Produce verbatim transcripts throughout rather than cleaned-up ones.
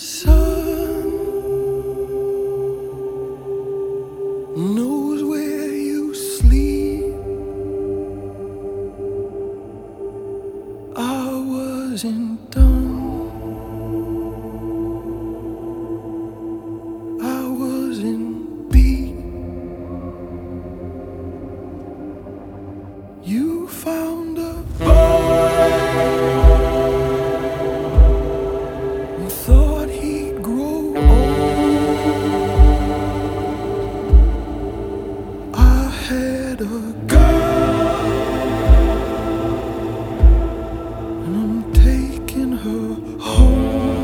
sun knows where you sleep. I wasn't done. I wasn't beat. You found a boy and thought he'd grow old. I had a girl and I'm taking her home.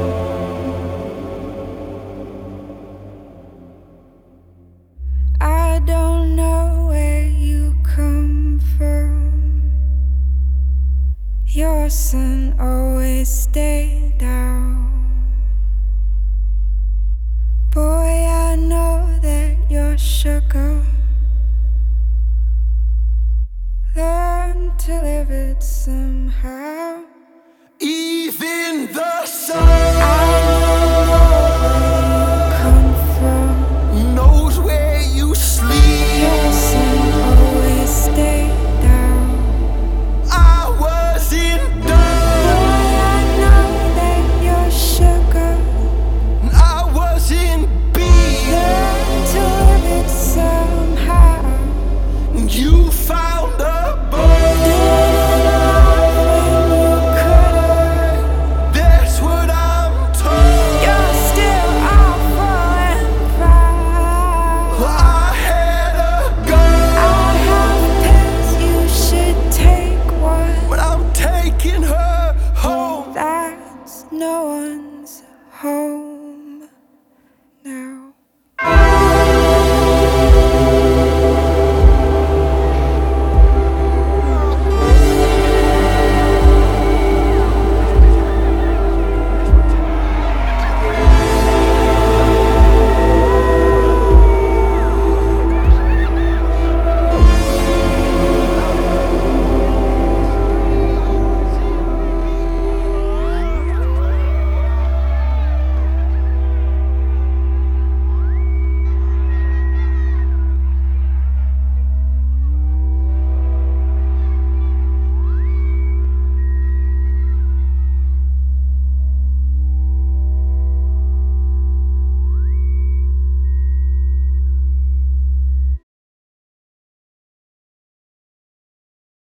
I don't know where you come from. Your sun always stayed out. Boy, I know that you're sugar. Learn to live it somehow. Even the sun I don't know where you come from. knows where you sleep. Your sun always stayed out. I wasn't Boy, done. I know that you're sugar. I wasn't beat. Learn to live it somehow. You